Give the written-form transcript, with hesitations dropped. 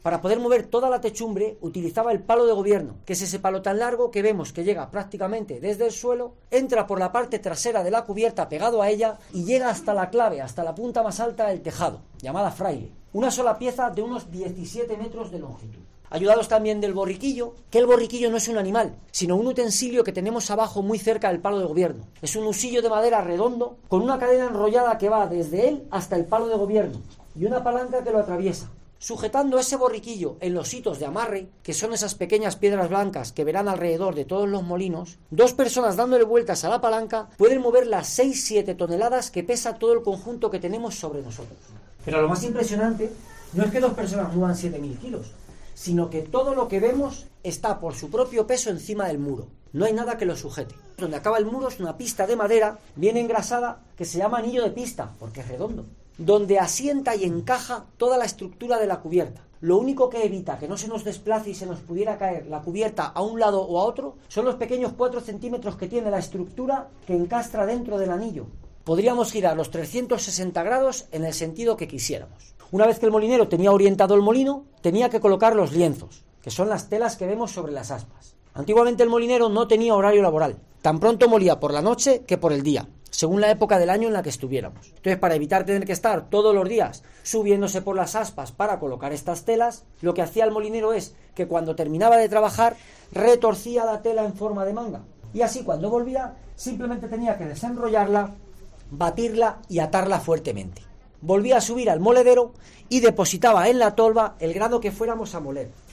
Para poder mover toda la techumbre utilizaba el palo de gobierno, que es ese palo tan largo que vemos que llega prácticamente desde el suelo, entra por la parte trasera de la cubierta pegado a ella y llega hasta la clave, hasta la punta más alta del tejado, llamada fraile. Una sola pieza de unos 17 metros de longitud. Ayudados también del borriquillo, que el borriquillo no es un animal, sino un utensilio que tenemos abajo muy cerca del palo de gobierno. Es un husillo de madera redondo con una cadena enrollada que va desde él hasta el palo de gobierno y una palanca que lo atraviesa. Sujetando ese borriquillo en los hitos de amarre, que son esas pequeñas piedras blancas que verán alrededor de todos los molinos, dos personas dándole vueltas a la palanca pueden mover las 6-7 toneladas que pesa todo el conjunto que tenemos sobre nosotros. Pero lo más impresionante no es que dos personas muevan 7.000 kilos, sino que todo lo que vemos está por su propio peso encima del muro. No hay nada que lo sujete. Donde acaba el muro es una pista de madera bien engrasada que se llama anillo de pista, porque es redondo, donde asienta y encaja toda la estructura de la cubierta. Lo único que evita que no se nos desplace y se nos pudiera caer la cubierta a un lado o a otro son los pequeños 4 centímetros que tiene la estructura que encastra dentro del anillo. Podríamos girar los 360 grados en el sentido que quisiéramos. Una vez que el molinero tenía orientado el molino, tenía que colocar los lienzos, que son las telas que vemos sobre las aspas. Antiguamente el molinero no tenía horario laboral. Tan pronto molía por la noche que por el día, según la época del año en la que estuviéramos. Entonces, para evitar tener que estar todos los días subiéndose por las aspas para colocar estas telas, lo que hacía el molinero es que cuando terminaba de trabajar, retorcía la tela en forma de manga. Y así cuando volvía, simplemente tenía que desenrollarla, batirla y atarla fuertemente. Volvía a subir al moledero y depositaba en la tolva el grano que fuéramos a moler.